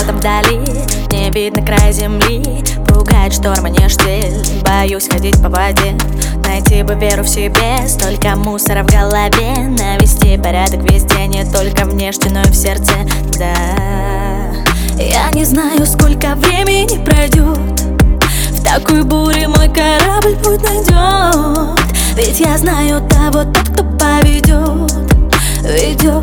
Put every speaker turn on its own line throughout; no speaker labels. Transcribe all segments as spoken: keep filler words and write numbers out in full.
там вдали, не видно край земли. Пугает шторм, а не штиль, боюсь ходить по воде. Найти бы веру в себе, столько мусора в голове. Навести порядок везде, не только внешне, но и в сердце, да. Я не знаю, сколько времени пройдет, в такой буре мой корабль путь найдет. Ведь я знаю того, тот, кто поведет, ведет.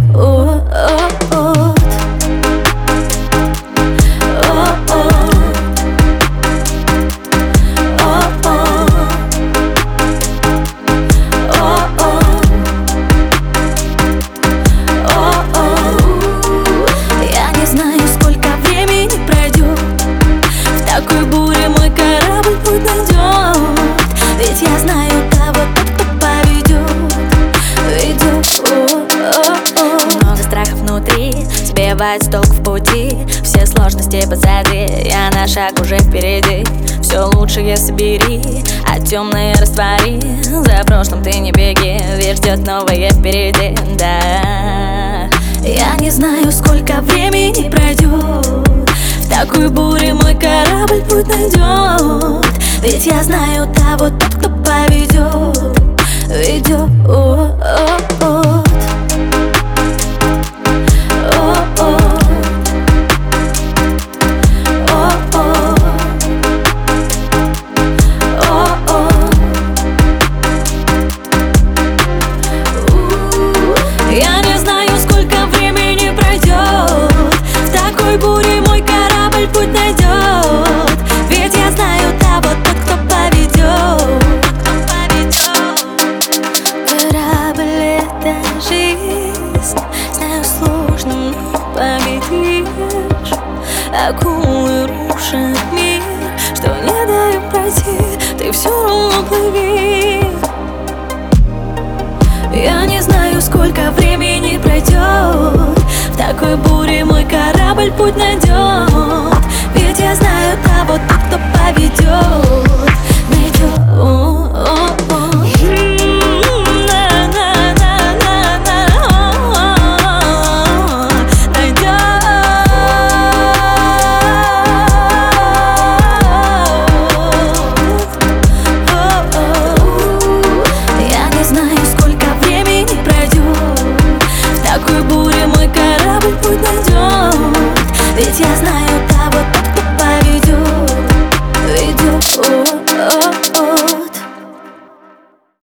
Такой буре мой корабль путь найдет. Ведь я знаю того, тот, кто поведет, ведет. Много страхов внутри, сбивает с толку в пути. Все сложности позади, я на шаг уже впереди. Все лучшее собери, а темное раствори. За прошлым ты не беги, ведь ждет новое впереди, да. Я не знаю, сколько времени пройдет, в такой буре мой корабль путь найдет. Ведь я знаю того, тот, кто поведет, ведет. Я не знаю, сколько времени пройдет, в такой буре мой корабль путь найдет. Ведь я знаю того, тот, кто поведет, кто поведет. Корабль — это жизнь, знаю, сложно, но победишь. Акулы рушат мир, что не дают пройти, ты все равно плыви. Я не знаю, сколько времени пройдет, в такой буре мой корабль путь найдет. Ведь я знаю того, тот, кто поведет, найдет. Ведь я знаю